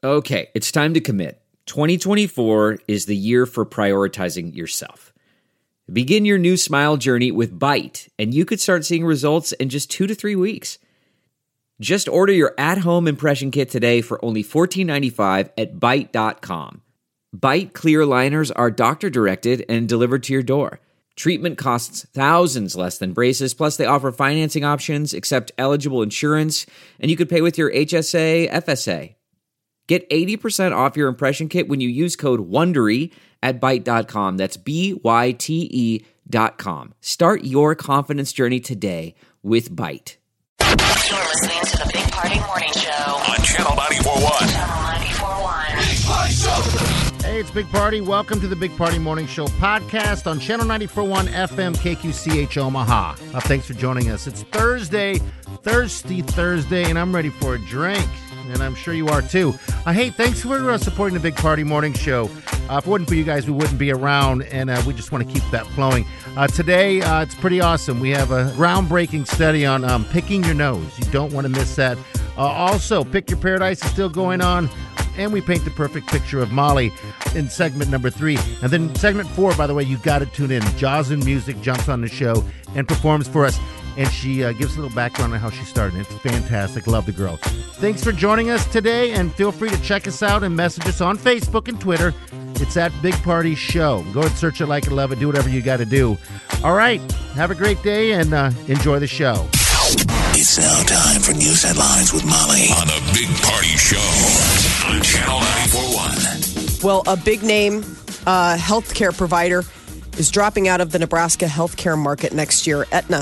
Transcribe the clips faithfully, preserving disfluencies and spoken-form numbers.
Okay, it's time to commit. twenty twenty-four is the year for prioritizing yourself. Begin your new smile journey with Byte, and you could start seeing results in just two to three weeks. Just order your at-home impression kit today for only fourteen ninety-five at byte dot com. Byte clear aligners are doctor-directed and delivered to your door. Treatment costs thousands less than braces, plus they offer financing options, accept eligible insurance, and you could pay with your H S A, F S A. Get eighty percent off your impression kit when you use code WONDERY at byte dot com. That's B Y T E dot com. Start your confidence journey today with Byte. You're listening to the Big Party Morning Show on Channel ninety-four point one. Channel ninety-four point one. Big Party Show. Hey, it's Big Party. Welcome to the Big Party Morning Show podcast on Channel ninety-four point one F M K Q C H Omaha. Uh, thanks for joining us. It's Thursday, Thirsty Thursday, and I'm ready for a drink. And I'm sure you are too. Uh, hey, thanks for uh, supporting the Big Party Morning Show. Uh, if it wasn't for you guys, we wouldn't be around, and uh, we just want to keep that flowing. Uh, today, uh, it's pretty awesome. We have a groundbreaking study on um, picking your nose. You don't want to miss that. Uh, also, Pick Your Paradise is still going on, and we paint the perfect picture of Molly in segment number three. And then segment four, by the way, you've got to tune in. Jazen Music jumps on the show and performs for us. And she uh, gives a little background on how she started. It's fantastic. Love the girl. Thanks for joining us today, and feel free to check us out and message us on Facebook and Twitter. It's at Big Party Show. Go and search it, like it, love it, do whatever you got to do. All right. Have a great day, and uh, enjoy the show. It's now time for news headlines with Molly on the Big Party Show on Channel ninety-four point one. Well, a big name uh, healthcare provider is dropping out of the Nebraska healthcare market next year. Aetna.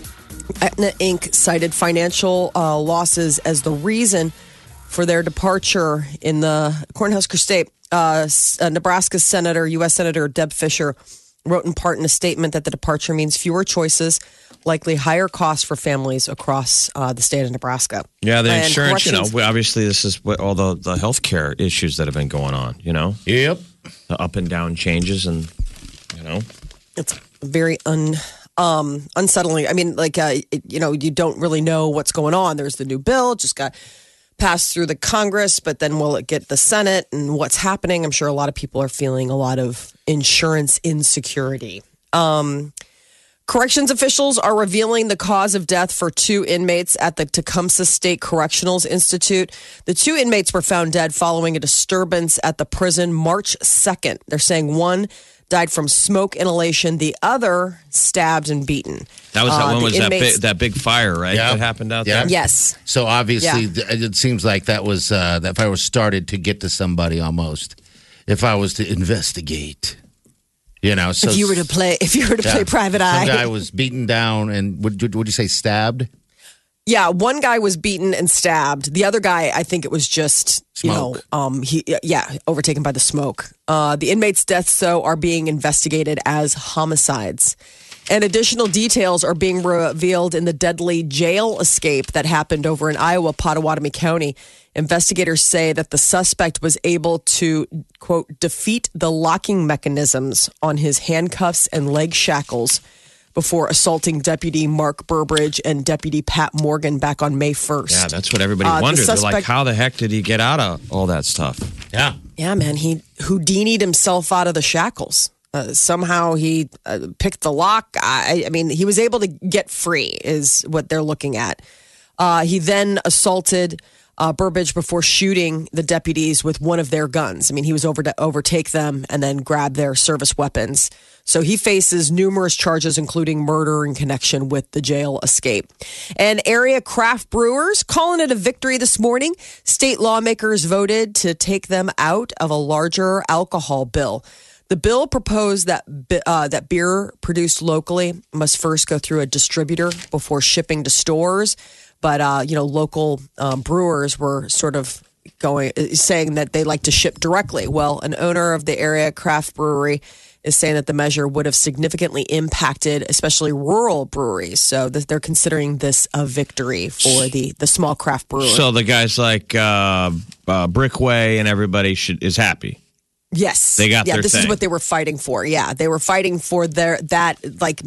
Aetna Incorporated cited financial uh, losses as the reason for their departure in the Cornhusker State. Uh, uh, Nebraska Senator, U S Senator Deb Fischer wrote in part in a statement that the departure means fewer choices, likely higher costs for families across uh, the state of Nebraska. Yeah, the And insurance, you know, corrections- obviously this is what all the, the health care issues that have been going on, you know? Yep. The up and down changes and, you know. It's very un... Um, unsettling. I mean, like, uh, it, you know, you don't really know what's going on. There's the new bill, just got passed through the Congress, but then will it get the Senate and what's happening? I'm sure a lot of people are feeling a lot of insurance insecurity. Um, corrections officials are revealing the cause of death for two inmates at the Tecumseh State Correctionals Institute. The two inmates were found dead following a disturbance at the prison March second. They're saying one died from smoke inhalation. The other stabbed and beaten. That was that Uh, one the was that inmates- big, that big fire, right? Yeah. That happened out Yeah. there? Yes. So obviously, Yeah. th- it seems like that was uh, that fire was started to get to somebody almost. If I was to investigate, you know, so If you were to play, if you were to yeah, play Private some Eye, guy was beaten down and would would you say stabbed? yeah, one guy was beaten and stabbed. The other guy, I think it was just you Smoke. know, um, he yeah, overtaken by the smoke. Uh, the inmates' deaths, though, are being investigated as homicides. And additional details are being revealed in the deadly jail escape that happened over in Iowa, Pottawatomie County. Investigators say that the suspect was able to, quote, defeat the locking mechanisms on his handcuffs and leg shackles before assaulting Deputy Mark Burbridge and Deputy Pat Morgan back on May first. Yeah, that's what everybody Uh, the wondered. They're like, suspect- how the heck did he get out of all that stuff? Yeah. Yeah, man, he Houdini'd himself out of the shackles. Uh, somehow he uh, picked the lock. I, I mean, he was able to get free is what they're looking at. Uh, he then assaulted uh, Burbridge before shooting the deputies with one of their guns. I mean, he was over to overtake them and then grab their service weapons. So he faces numerous charges, including murder in connection with the jail escape. And area craft brewers calling it a victory this morning. State lawmakers voted to take them out of a larger alcohol bill. The bill proposed that uh, that beer produced locally must first go through a distributor before shipping to stores. But, uh, you know, local um, brewers were sort of going saying that they like to ship directly. Well, an owner of the area craft brewery is saying that the measure would have significantly impacted especially rural breweries. So th- they're considering this a victory for the, the small craft brewer. So the guys like uh, uh, Brickway and everybody should is happy. Yes. They got yeah, their this thing. is what they were fighting for. Yeah, they were fighting for their that like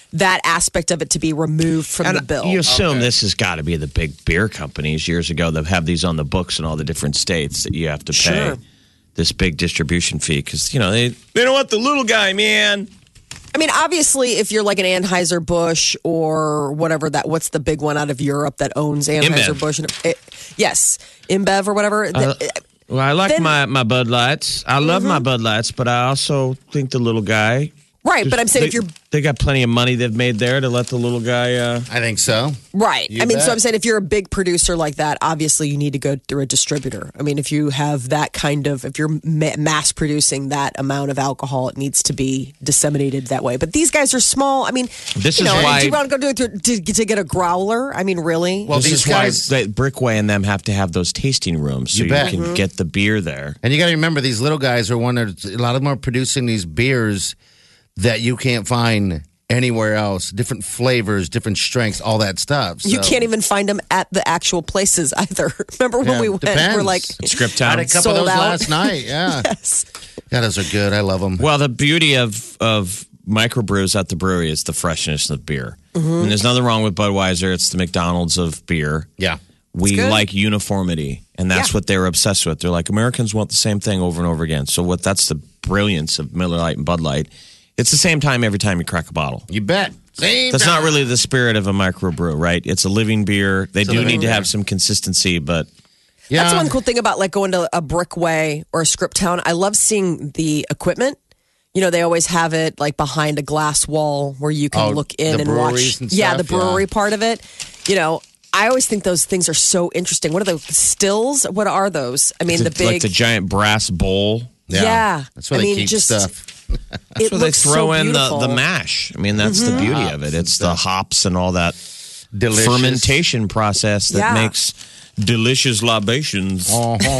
that aspect of it to be removed from And the bill. you assume this has got to be the big beer companies years ago that have these on the books in all the different states that you have to pay Sure. this big distribution fee because, you know, they, they don't want the little guy, man. I mean, obviously, if you're like an Anheuser-Busch or whatever that, what's the big one out of Europe that owns Anheuser-Busch? And it, yes, InBev or whatever. Uh, well, I like Then- my, my Bud Lights. I love my Bud Lights, but I also think the little guy. right, but I'm saying they, if you're They got plenty of money they've made there to let the little guy. Uh, I think so. right. You I mean, so bet. I'm saying if you're a big producer like that, obviously you need to go through a distributor. I mean, if you have that kind of, if you're ma- mass producing that amount of alcohol, it needs to be disseminated that way. But these guys are small. I mean, This you is know, why- do you want to go do it to, to, to get a growler? I mean, really? Well, this these is guys, why they, Brickway and them have to have those tasting rooms so You you, bet. can get the beer there. and you got to remember, these little guys are one that a lot of them are producing these beers that you can't find anywhere else. Different flavors, different strengths, all that stuff. You So- can't even find them at the actual places either. Remember when Yeah, we went? depends. We're like, Script I had Town. a couple Sold of those out. last night. Yeah, yes. yeah, those are good. I love them. Well, the beauty of of microbrews at the brewery is the freshness of the beer. Mm-hmm. And there's nothing wrong with Budweiser. It's the McDonald's of beer. Yeah, We good. like uniformity, and that's Yeah. what they're obsessed with. They're like, Americans want the same thing over and over again. So what? That's the brilliance of Miller Lite and Bud Light. It's the same time every time you crack a bottle. you bet. Same That's time. not really the spirit of a microbrew, right? It's a living beer. They a do living need to beer. have some consistency, but Yeah, That's one cool thing about like going to a Brickway or a Script Town. I love seeing the equipment. You know, they always have it like behind a glass wall where you can Oh, look in the and watch. breweries and yeah, stuff, the brewery yeah. part of it. You know, I always think those things are so interesting. What are those stills? What are those? I mean, the it's like big. the giant brass bowl. yeah. That's where I they mean, keep just- stuff. It So they looks throw so in the, beautiful. the mash. I mean, that's the beauty of it. It's the hops and all that Delicious. fermentation process that Yeah. makes delicious libations.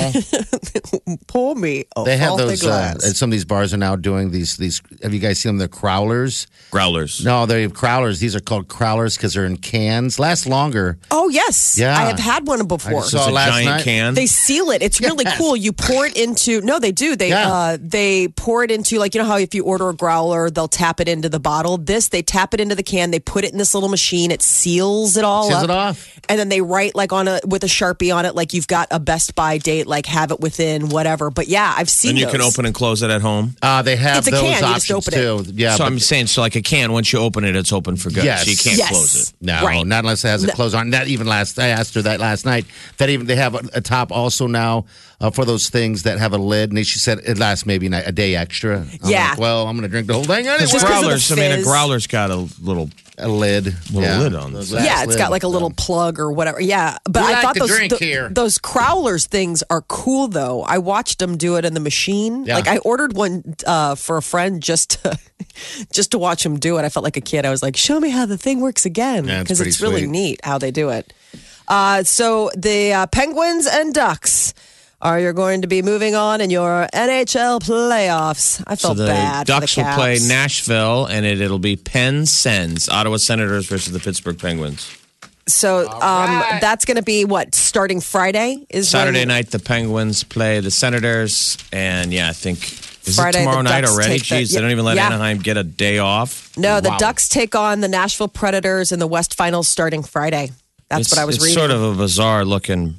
Uh-huh. Pour me a They have frothy those. Uh, glass. and some of these bars are now doing these. These. Have you guys seen them? They're crowlers. Growlers. No, they're crowlers. These are called crowlers because they're in cans. Last longer. oh yes, Yeah. I have had one I before. just It's saw a last giant night. can. They seal it. It's really Yes. cool. You pour it into no, they do. They Yeah. uh they pour it into like you know how if you order a growler, they'll tap it into the bottle. This they tap it into the can. They put it in this little machine. It seals it all Seals up. it off. And then they write like on a with a Sharpie on it, like you've got a Best Buy date, like have it within whatever. But yeah, I've seen. And you those. can open and close it at home. Uh, they have It's a those can, you just options open it. too. Yeah, so but- I'm saying, so like a can, once you open it, it's open for good. Yes. So you can't Yes. close it. No, Right. not unless it has a close on. Not even last. I asked her that last night. That even they have a, a top also now uh, for those things that have a lid. And she said it lasts maybe a day extra. I'm Yeah. like, well, I'm going to drink the whole thing anyway. Just 'cause of the Growlers, I mean, a fizz. growler's got a little. A lid, Little yeah. lid on it. Those glass Yeah, it's got lid. like a little plug or whatever. Yeah, but We I like thought to those drink th- here. those crowlers things are cool though. I watched them do it in the machine. Yeah. Like I ordered one uh, for a friend just to just to watch him do it. I felt like a kid. I was like, "Show me how the thing works again," Yeah, it's because pretty it's really sweet. neat how they do it. Uh, so the uh, Penguins and Ducks are you going to be moving on in your N H L playoffs? I So felt the bad. Ducks for the will play Caps. Nashville, and it, it'll be Penn Sens, Ottawa Senators versus the Pittsburgh Penguins. So um, that's going to be what starting Friday is Saturday when- night, the Penguins play the Senators, and yeah, I think is Friday, it tomorrow the night Ducks already? take the- Jeez, they don't even let yeah. Anaheim get a day off. No, the Wow. Ducks take on the Nashville Predators in the West Finals starting Friday. That's it's, what I was it's reading. sort of a bizarre looking.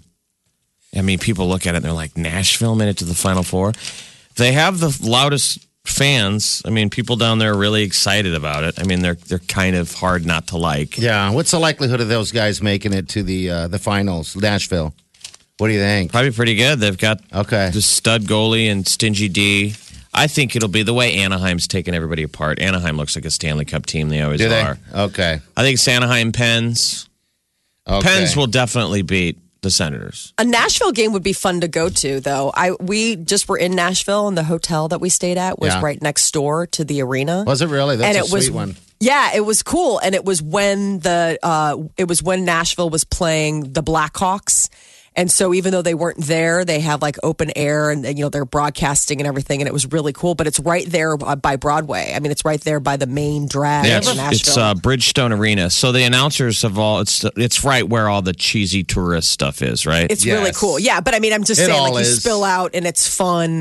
I mean, people look at it and they're like, Nashville made it to the Final Four. They have the loudest fans. I mean, people down there are really excited about it. I mean, they're they're kind of hard not to like. Yeah, what's the likelihood of those guys making it to the uh, the finals? Nashville. What do you think? Probably pretty good. They've got Okay. the stud goalie and Stingy D. I think it'll be the way Anaheim's taking everybody apart. Anaheim looks like a Stanley Cup team. They always Do they? are. Okay. I think it's Anaheim Pens. Okay. Pens will definitely beat the Senators. A Nashville game would be fun to go to, though. I we just were in Nashville, and the hotel that we stayed at was Yeah. right next door to the arena. Was it really? That's and a it was sweet one. Yeah, it was cool, and it was when the uh, it was when Nashville was playing the Blackhawks. And so even though they weren't there, they have like open air and, you know, they're broadcasting and everything. And it was really cool. But it's right there uh, by Broadway. I mean, it's right there by the main drag Yeah, of it's, Nashville. it's uh, Bridgestone Arena. So the announcers have all it's it's right where all the cheesy tourist stuff is, right? It's really Yes. cool. Yeah, but I mean, I'm just It saying, all like, you is. spill out and it's fun.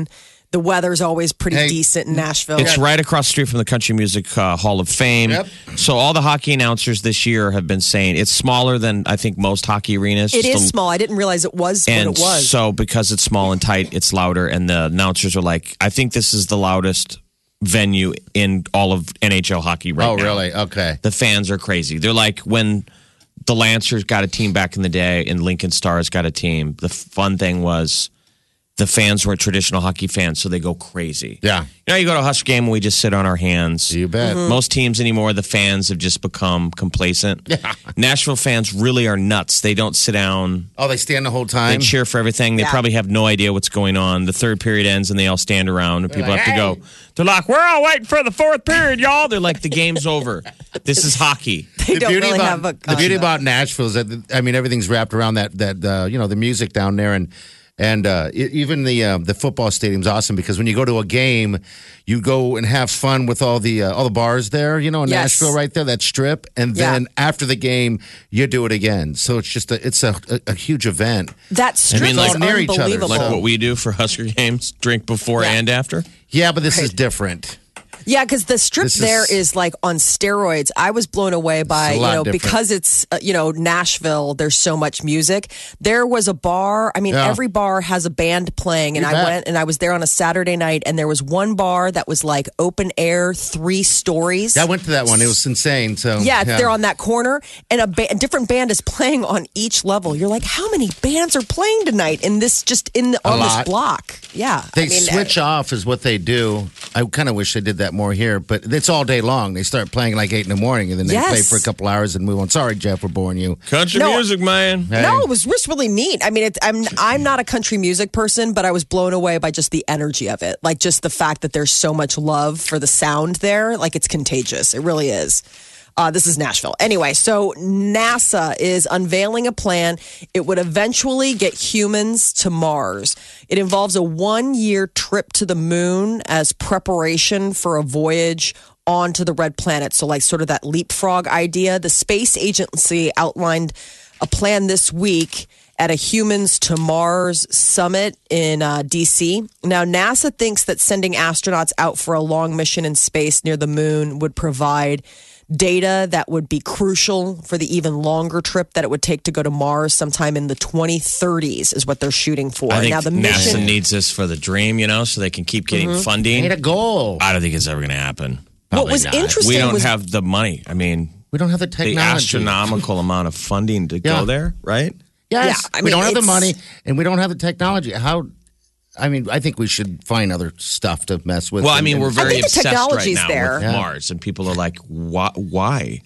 The weather's always pretty Hey, decent in Nashville. It's right across the street from the Country Music uh, Hall of Fame. Yep. So all the hockey announcers this year have been saying it's smaller than I think most hockey arenas. It Just is a- small. I didn't realize it was And what it was. so because it's small and tight, it's louder. And the announcers are like, I think this is the loudest venue in all of N H L hockey right Oh, now. really? Okay. The fans are crazy. They're like when the Lancers got a team back in the day and Lincoln Stars got a team. The fun thing was the fans were traditional hockey fans, so they go crazy. Yeah. You know, you go to a Husker game and we just sit on our hands. You bet. Mm-hmm. Most teams anymore, the fans have just become complacent. Yeah. Nashville fans really are nuts. They don't sit down. Oh, they stand the whole They time? cheer for everything. They Yeah. probably have no idea what's going on. The third period ends and they all stand around and people like, have to go. "Hey." They're like, we're all waiting for the fourth period, y'all. They're like, the game's over. This is hockey. they the don't beauty really about, have a the beauty concept. about Nashville is that I mean everything's wrapped around that that uh, you know the music down there and and uh, e- even the uh, the football stadium's awesome because when you go to a game, you go and have fun with all the uh, all the bars there, you know, in Yes. Nashville right there, that strip, and Yeah. then after the game, you do it again. So it's just a it's a, a, a huge event. That strip mean, like- is near each other, unbelievable. Like what we do for Husker games, drink before Yeah. and after. Yeah, but this is different. Yeah, because the strip This is- there is like on steroids. I was blown away by, It's a you lot know, different. because it's, uh, you know, Nashville, there's so much music. There was a bar. I mean, Yeah. every bar has a band playing. And You I bet. went and I was there on a Saturday night and there was one bar that was like open air, three stories. I went to that one. It was insane. So Yeah, it's there on that corner, and a, ba- a different band is playing on each level. You're like, how many bands are playing tonight in this just in the, A on lot. this block? Yeah, They I mean, switch off is what they do. I kind of wish they did that more here, but it's all day long. They start playing like eight in the morning, and then they Yes. play for a couple hours and move on. Sorry, Jeff, we're boring you. Country No. music, man. Hey. No, it was just really neat. I mean, it, I'm I'm not a country music person, but I was blown away by just the energy of it. Like just the fact that there's so much love for the sound there. Like it's contagious. It really is. Uh, this is Nashville. Anyway, so NASA is unveiling a plan. It would eventually get humans to Mars. It involves a one-year trip to the moon as preparation for a voyage onto the red planet. So like sort of that leapfrog idea. The space agency outlined a plan this week at a Humans to Mars summit in uh, D C. Now, NASA thinks that sending astronauts out for a long mission in space near the moon would provide data that would be crucial for the even longer trip that it would take to go to Mars sometime in the twenty thirties is what they're shooting for. I think now, the NASA mission. needs this for the dream, you know, so they can keep getting Mm-hmm. funding. Need a goal. I don't think it's ever going to happen. What Probably was not. interesting We don't was- have the money. I mean, We don't have the the technology. astronomical amount of funding to Yeah. go there, right? Yes, Yeah, I we mean, don't have the it's- money, and we don't have the technology. How? I mean, I think we should find other stuff to mess with. Well, I and- mean, and- we're very think the obsessed right technology's now there. with Yeah. Mars, and people are like, why? why?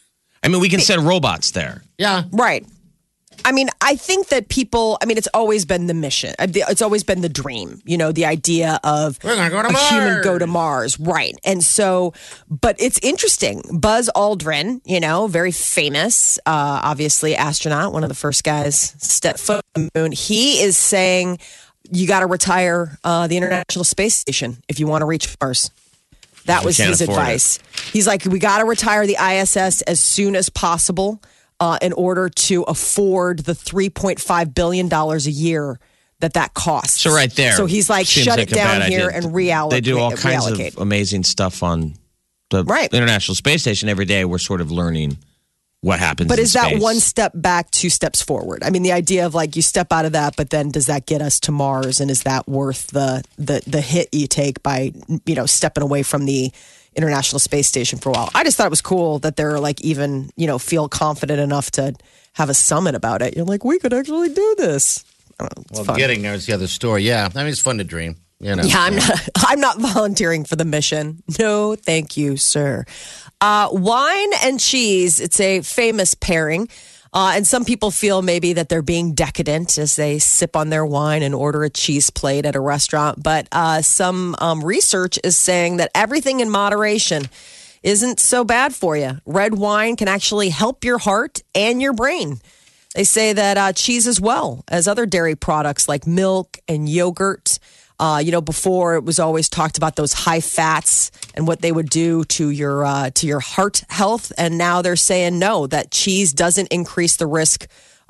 I mean, we can send robots there. yeah. Right. I mean, I think that people, I mean, it's always been the mission. Uh, the- It's always been the dream, you know, the idea of We're gonna go to a human Mars. go to Mars. Right. And so, but it's interesting. Buzz Aldrin, you know, very famous, uh, obviously astronaut, one of the first guys step foot on the moon. He is saying you got to retire uh, the International Space Station if you want to reach Mars. That We was can't his afford advice. He's like, we got to retire the I S S as soon as possible uh, in order to afford the three point five billion dollars a year that that costs. So right there. So he's like, seems shut like it a down bad here idea. and reallocate. They do all kinds reallocate. of amazing stuff on the Right. International Space Station every day. We're sort of learning what happens. But in is that space. one step back, two steps forward? I mean, the idea of like you step out of that, but then does that get us to Mars? And is that worth the the the hit you take by you know stepping away from the International Space Station for a while? I just thought it was cool that they're like even you know feel confident enough to have a summit about it. You're like, we could actually do this. I don't know, it's Well, fun. getting there is the other story. Yeah, I mean, it's fun to dream. You know. Yeah, I'm not. I'm not volunteering for the mission. No, thank you, sir. Uh, wine and cheese. It's a famous pairing, uh, and some people feel maybe that they're being decadent as they sip on their wine and order a cheese plate at a restaurant. But uh, some um, research is saying that everything in moderation isn't so bad for you. Red wine can actually help your heart and your brain. They say that uh, cheese as well as other dairy products like milk and yogurt. Uh, you know, before it was always talked about those high fats and what they would do to your uh, to your heart health, and now they're saying no, that cheese doesn't increase the risk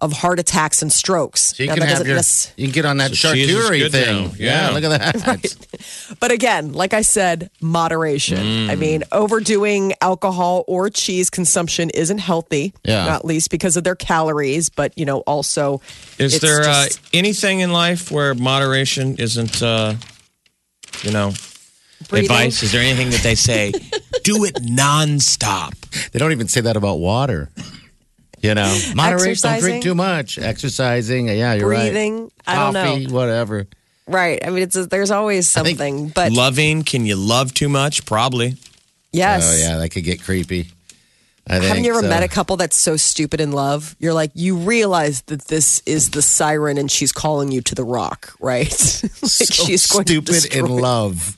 of heart attacks and strokes. So you Now, can that have doesn't your, nec- you can get on that So cheese is charcuterie good thing. now. Yeah. look at that. Right. But again, like I said, moderation. Mm. I mean, overdoing alcohol or cheese consumption isn't healthy, Yeah. not least because of their calories, but, you know, also. Is it's there just- uh, anything in life where moderation isn't, uh, you know, Breathing. advice? Is there anything that they say, do it nonstop? They don't even say that about water. You know, moderate, don't Exercising. drink too much. Exercising, yeah, you're Breathing, right. I don't Coffee, know. whatever. Right. I mean, it's there's always think something, but Loving, can you love too much? Probably. yes. Oh yeah, that could get creepy. I think, Haven't you ever so. met a couple that's so stupid in love? You're like, you realize that this is the siren and she's calling you to the rock, right? like So she's going to stupid in destroy- love?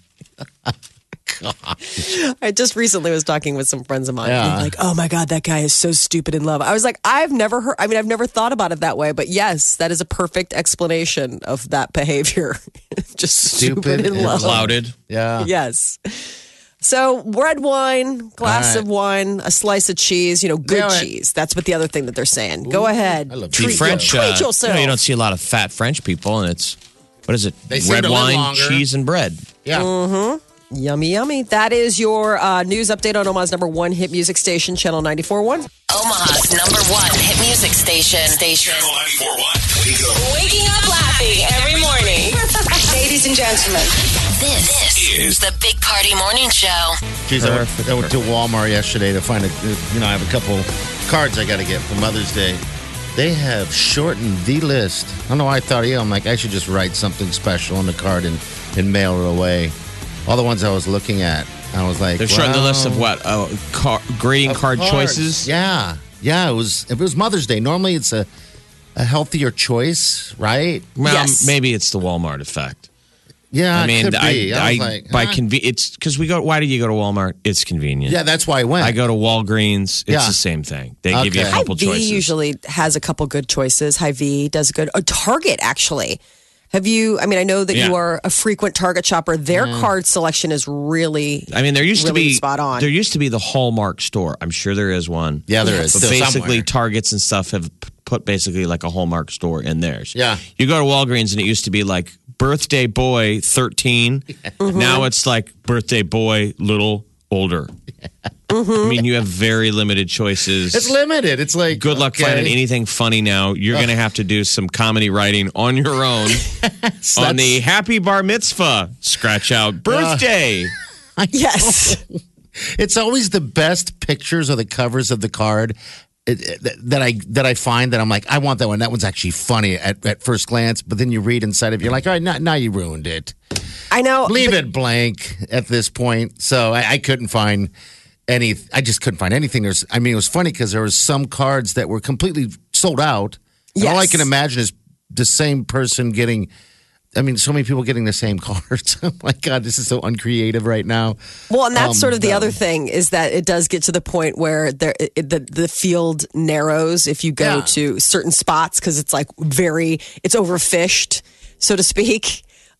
I just recently was talking with some friends of mine. Yeah. And like, oh my God, that guy is so stupid in love. I was like, I've never heard, I mean, I've never thought about it that way, but yes, that is a perfect explanation of that behavior. just stupid, Stupid in in love. Clouded. Yeah. Yes. So red wine, glass All right. of wine, a slice of cheese, you know, good Do it. cheese. That's what the other thing that they're saying. Go ahead. I love The Treat French, you. uh, Treat yourself. you know, you don't see a lot of fat French people, and it's, what is it? They seem Red to live wine, longer. cheese, and bread. Yeah. Yummy, yummy. That is your uh, news update on Omaha's number one hit music station, Channel ninety-four point one. Omaha's number one hit music station. Station. Channel ninety-four point one. Wake up. Waking up laughing every morning. Ladies and gentlemen, This, this is the Big Party Morning Show. Geez, I went, I went to Walmart yesterday to find a, you know, I have a couple cards I got to get for Mother's Day. They have shortened the list. I don't know why I thought, yeah, I'm like, I should just write something special on the card and, and mail it away. All the ones I was looking at, I was like, They're showing the wow. list of what? Uh, car, grading Of card cards. choices? Yeah. Yeah, it was, if it was Mother's Day, normally it's a, a healthier choice, right? Well, Yes. maybe it's the Walmart effect. Yeah, I mean, it could be. I, I, I, was like, by huh? conve- it's because we go. Why do you go to Walmart? It's convenient. Yeah, that's why I went. I go to Walgreens. It's Yeah. the same thing. They give you a Okay. couple Hy-Vee choices. usually has a couple good choices. Hy-Vee does good. Oh, Target, actually. Have you, I mean, I know that Yeah. you are a frequent Target shopper. Their card selection is really, I mean, there used really to be spot on. There used to be the Hallmark store. I'm sure there is one. Yeah, there is. But Still basically, somewhere. Targets and stuff have p- put basically like a Hallmark store in theirs. Yeah. You go to Walgreens and it used to be like birthday boy thirteen. Mm-hmm. Now it's like birthday boy little older. I mean, you have very limited choices. It's limited. It's like Good luck okay. finding anything funny now. You're going to have to do some comedy writing on your own on the happy bar mitzvah scratch out birthday. yes. It's always the best pictures or the covers of the card it, it, that I that I find that I'm like, I want that one. That one's actually funny at, at first glance, but then you read inside of it, you're like, all right, now, now you ruined it. I know. Leave but- it blank at this point. So I, I couldn't find any. I just couldn't find anything. There's, I mean, it was funny because there was some cards that were completely sold out. And all I Yes. can imagine is the same person getting. I mean, so many people getting the same cards. Oh my God, this is so uncreative right now. Well, and that's Um, sort of the no. other thing is that it does get to the point where there it, the the field narrows if you go Yeah. to certain spots because it's like very it's overfished, so to speak.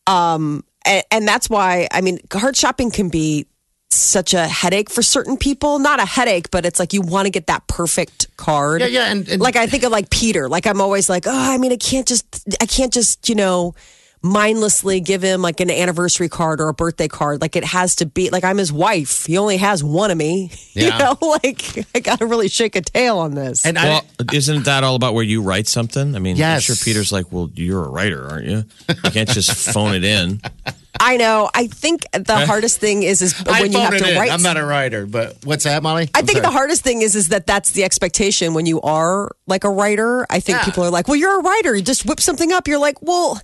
Um, and, and that's why I mean, card shopping can be such a headache for certain people. Not a headache, but it's like you want to get that perfect card. Yeah, yeah, and- and- like I think of like Peter. Like I'm always like, oh, I mean, I can't just, I can't just, you know. mindlessly give him like an anniversary card or a birthday card. Like it has to be like I'm his wife. He only has one of me. You Yeah. know, like I gotta really shake a tail on this. And Well, I, isn't that all about where you write something? I mean, I'm Yes. sure Peter's like, well, you're a writer, aren't you? You can't just phone it in. I know. I think the hardest thing is is I when you have phoned to it in. write. I'm not a writer, but what's that, Molly? I I'm think sorry. the hardest thing is is that that's the expectation when you are like a writer. I think Yeah. people are like, "Well, you're a writer. You just whip something up." You're like, "Well,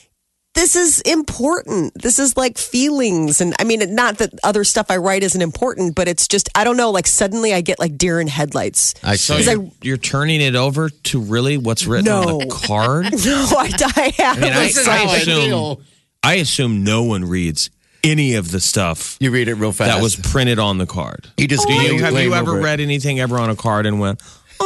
this is important. This is like feelings." And I mean, not that other stuff I write isn't important, but it's just I don't know. Like suddenly, I get like deer in headlights. I So see. you're, you're turning it over to really what's written No. on the card? No, I, I have. I mean, I, This is I how I assume feel. I assume no one reads any of the stuff You read it real fast. that was printed on the card. You just Do you, glaze- have you glaze ever over it. read anything ever on a card and went,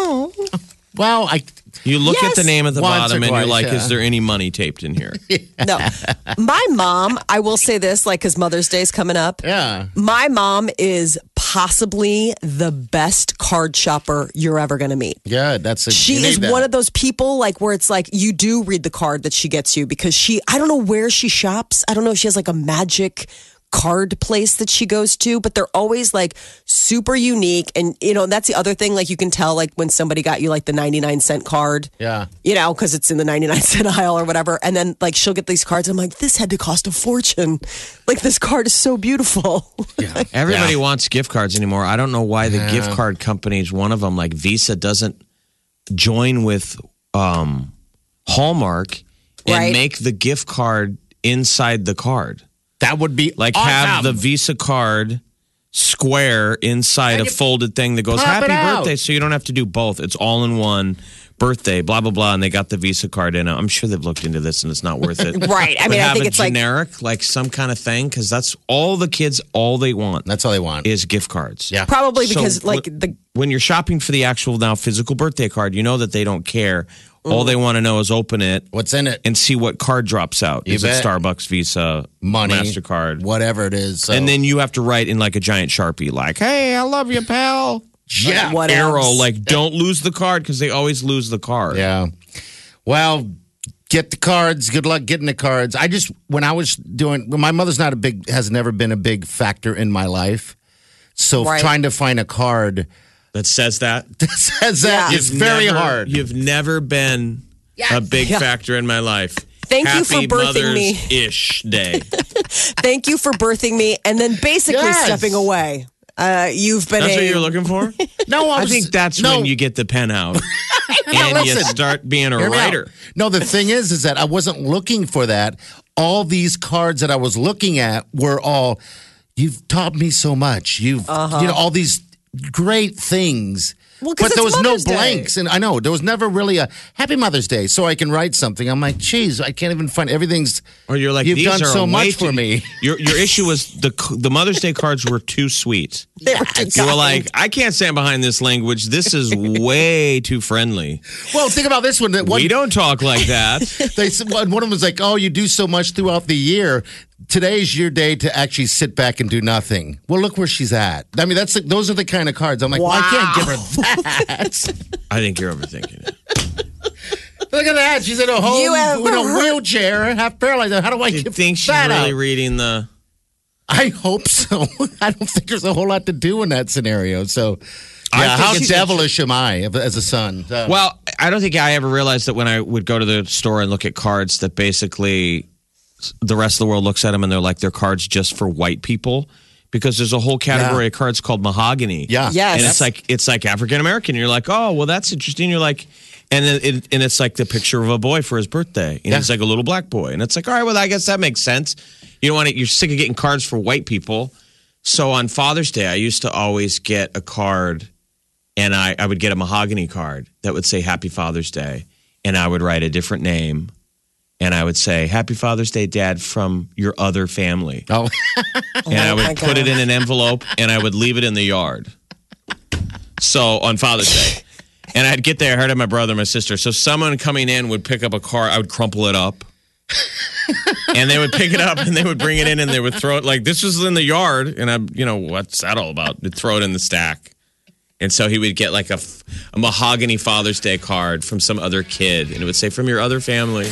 Well, I you look at the Yes. name at the Once bottom or and you're twice, like, yeah. is there any money taped in here? No, my mom. I will say this, like, because Mother's Day is coming up. yeah. My mom is possibly the best card shopper you're ever going to meet. Yeah, that's a, She you need is that. one of those people like where it's like you do read the card that she gets you because she, I don't know where she shops. I don't know if she has like a magic card place that she goes to, but they're always like super unique. And, you know, that's the other thing. Like you can tell like when somebody got you like the ninety-nine cent card, Yeah. you know, because it's in the ninety-nine cent aisle or whatever. And then like she'll get these cards. I'm like, this had to cost a fortune. Like this card is so beautiful. Yeah. Everybody Yeah. wants gift cards anymore. I don't know why the Yeah. gift card companies, one of them, like Visa, doesn't join with um, Hallmark and Right. make the gift card inside the card. That would be Like awesome. have the Visa card square inside And a you folded thing that goes pop it happy out. birthday, so you don't have to do both. It's all in one birthday, blah blah blah, and they got the Visa card in it. I'm sure they've looked into this and it's not worth it. Right. I But mean, I have think a it's like- generic, like, some kind of thing, because that's all the kids, all they want That's all they want. is gift cards. Yeah. Probably So because like when- the when you're shopping for the actual now physical birthday card, you know that they don't care. All they want to know is open it What's in it? and see what card drops out. You is bet. it Starbucks, Visa, Money, MasterCard? whatever it is. So. And then you have to write in like a giant Sharpie, like, hey, I love you, pal. yeah, what Arrow, else? like, don't lose the card because they always lose the card. Yeah. Well, get the cards. Good luck getting the cards. I just, when I was doing, well, my mother's not a big, has never been a big factor in my life. So Right. trying to find a card That says that. that says that Yeah. is You've very never- hard. You've never been a big Yeah. factor in my life. Thank you Happy for birthing me. Mother's-ish day. thank you for birthing me and then basically Yes. stepping away. Uh, you've been That's a what you're looking for? No, I, I was, think that's no, when you get the pen out and you listen. start being a Hear me out. writer. No, the thing is, is that I wasn't looking for that. All these cards that I was looking at were all, you've taught me so much. You've, you know, all these great things. Well, 'cause but there it's was Mother's no Day. blanks, and I know there was never really a Happy Mother's Day, so I can write something. I'm like, geez, I can't even find everything's. Or you're like, you've these done are so way much too- for me. Your your issue was the the Mother's Day cards were too sweet. They were too You were kind. like, I can't stand behind this language. This is way too friendly. Well, think about this one. That one We don't talk like that. they said one one of them was like, "Oh, you do so much throughout the year. Today's your day to actually sit back and do nothing." Well, look where she's at. I mean, that's the, those are the kind of cards. I'm like, well, I can't give her that. I think you're overthinking it. Look at that. She's in a home You have in a heard- wheelchair, half paralyzed. How do I You give think she's that really out? reading the? I hope so. I don't think there's a whole lot to do in that scenario. So, I yeah, think how it's- devilish am I as a son? So- Well, I don't think I ever realized that when I would go to the store and look at cards that basically the rest of the world looks at them and they're like they're cards just for white people because there's a whole category Yeah. of cards called mahogany. Yeah. Yes. and it's like it's like African American. You're like, oh, well, that's interesting. You're like, and then it, and it's like the picture of a boy for his birthday, and Yeah. it's like a little black boy, and it's like, all right, well, I guess that makes sense. You don't want to. You're sick of getting cards for white people, so on Father's Day, I used to always get a card, and I I would get a mahogany card that would say Happy Father's Day, and I would write a different name. And I would say, Happy Father's Day, Dad, from your other family. oh, And I Oh, my would put it God. in an envelope and I would leave it in the yard. So on Father's Day. And I'd get there, I heard of my brother and my sister. So someone coming in would pick up a card, I would crumple it up. And they would pick it up and they would bring it in and they would throw it like this was in the yard. And I, you know, what's that all about? They'd throw it in the stack. And so he would get like a, a mahogany Father's Day card from some other kid. And it would say, from your other family.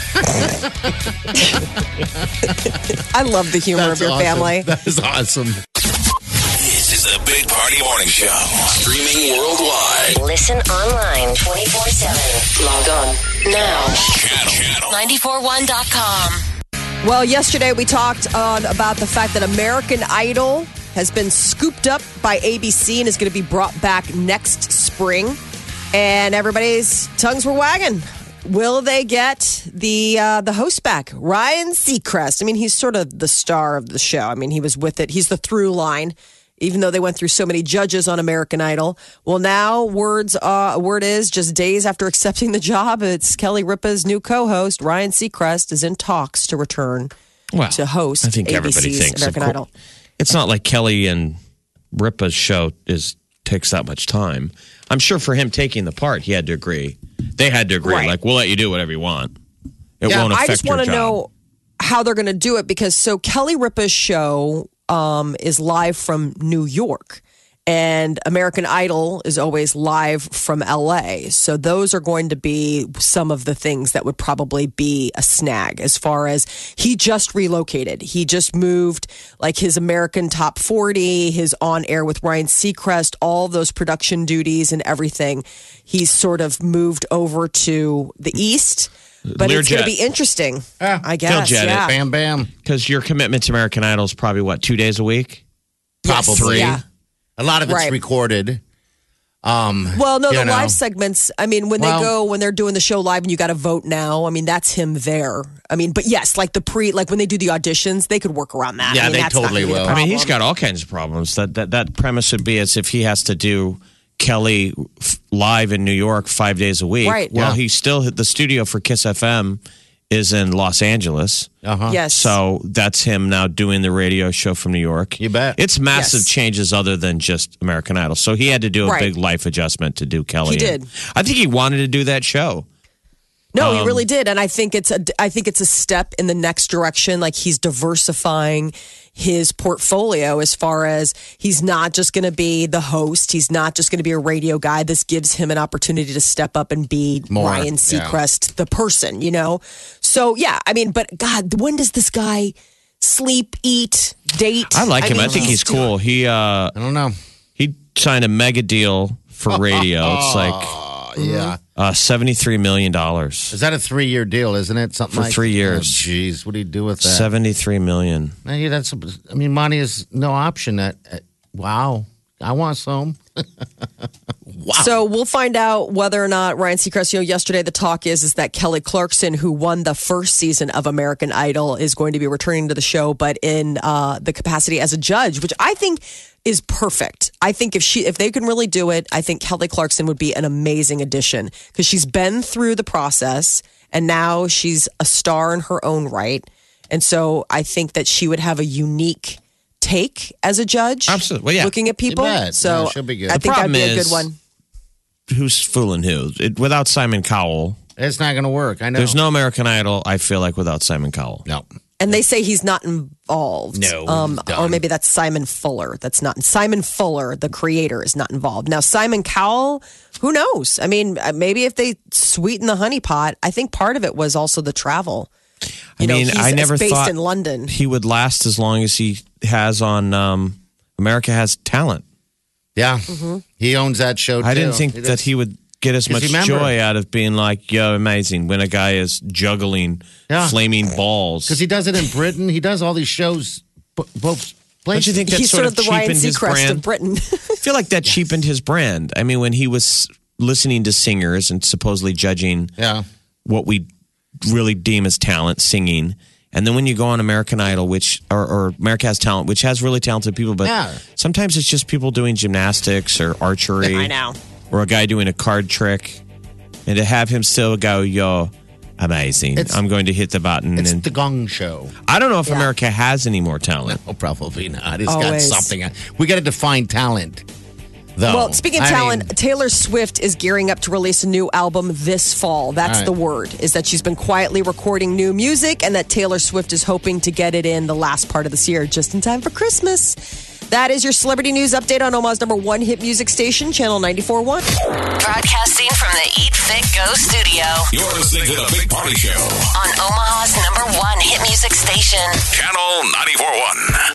I love the humor that's of your awesome. family. That is awesome. This is the Big Party Morning Show. Streaming worldwide. Listen online twenty-four seven. Log on now. Channel. Channel. nine four one dot com. Well, yesterday we talked on about the fact that American Idol has been scooped up by A B C and is going to be brought back next spring. And everybody's tongues were wagging. Will they get the uh, the host back, Ryan Seacrest? I mean, he's sort of the star of the show. I mean, he was with it. He's the through line, even though they went through so many judges on American Idol. Well, now words uh, word is just days after accepting the job, it's Kelly Ripa's new co-host, Ryan Seacrest, is in talks to return Well, to host I think A B everybody C's thinks of American cour- Idol. It's not like Kelly and Ripa's show is takes that much time. I'm sure for him taking the part, he had to agree. They had to agree. Right. Like, we'll let you do whatever you want. It Yeah, won't affect I just your want to job. know how they're going to do it because so Kelly Ripa's show um, is live from New York. And American Idol is always live from L A. So those are going to be some of the things that would probably be a snag as far as he just relocated. He just moved like his American Top forty, his on air with Ryan Seacrest, all those production duties and everything. He's sort of moved over to the East. But Learjet. It's going to be interesting, Yeah. I guess. He'll jet it. Yeah. Bam, bam. Because your commitment to American Idol is probably, what, two days a week? Yes, Probably. yeah. A lot of it's Right. recorded. Um, Well, no, you the know. live segments, I mean, when Well- they go, when they're doing the show live and you got to vote now, I mean, that's him there. I mean, but yes, like the pre, like when they do the auditions, they could work around that. Yeah, I mean, they that's not totally gonna be the will. I mean, he's problem. got all kinds of problems. That that that premise would be as if he has to do Kelly f- live in New York five days a week. Right. Well, Yeah. he's still the studio for Kiss F M is in Los Angeles. Uh-huh. Yes. So that's him now doing the radio show from New York. You bet. It's massive Yes. changes other than just American Idol. So he had to do a Right. big life adjustment to do Kelly. He And did. I think he wanted to do that show. No, Um, he really did, and I think it's a I think it's a step in the next direction. Like he's diversifying his portfolio as far as he's not just going to be the host. He's not just going to be a radio guy. This gives him an opportunity to step up and be More, Ryan yeah. Seacrest, the person. You know, so yeah. I mean, but God, when does this guy sleep, eat, date? I like him. mean, I think he's cool. He uh I don't know. he signed a mega deal for radio. It's like Uh, yeah. uh, seventy-three million dollars. Is that a three-year deal, isn't it? Something For like three years. Oh, Jeez, what do you do with that? seventy-three million. Hey, that's. I mean, money is no option. At, at wow, I want some. So we'll find out whether or not Ryan Seacrest, you know, yesterday the talk is is that Kelly Clarkson, who won the first season of American Idol, is going to be returning to the show, but in uh, the capacity as a judge, which I think is perfect. I think if she if they can really do it, I think Kelly Clarkson would be an amazing addition because she's been through the process and now she's a star in her own right. And so I think that she would have a unique take as a judge. Absolutely. Well, yeah. Looking at people. bet. So Yeah, she'll be good. I The think that'd problem be a is- good one. Who's fooling who? It, without Simon Cowell, It's not going to work. I know. there's no American Idol. I feel like without Simon Cowell. no. And they say he's not involved. No, Um, he's done. or maybe that's Simon Fuller. That's not Simon Fuller, the creator, is not involved. Now, Simon Cowell, who knows? I mean, uh, maybe if they sweeten the honey pot, I think part of it was also the travel. I You know, mean, he's I never based thought in London. he would last as long as he has on um, America Has Talent. Yeah, Mm-hmm. he owns that show. I too. didn't think He that does. he would get as much Because remember- joy out of being like, yo, amazing, when a guy is juggling Yeah. flaming balls. because he does it in Britain. He does all these shows b- both places. Don't you think that He's sort, sort of the Ryan cheapened his Seacrest brand? of Britain. I feel like that cheapened his brand. I mean, when he was listening to singers and supposedly judging Yeah, what we really deem as talent, singing. And then when you go on American Idol, which or, or America Has Talent, which has really talented people, but Yeah. sometimes it's just people doing gymnastics or archery. I know. Or a guy doing a card trick. And to have him still go, yo, amazing. It's- I'm going to hit the button. it's And the Gong Show. I don't know if America has any more talent. Oh, probably not. It's got Always. something. We got to define talent, though. Well, speaking of I talent, mean, Taylor Swift is gearing up to release a new album this fall. That's All right. the word, is that she's been quietly recording new music and that Taylor Swift is hoping to get it in the last part of this year, just in time for Christmas. That is your celebrity news update on Omaha's number one hit music station, Channel ninety-four point one. Broadcasting from the Eat Fit Go studio You're listening to the Big Party Show. on Omaha's number one hit music station. Channel ninety-four point one.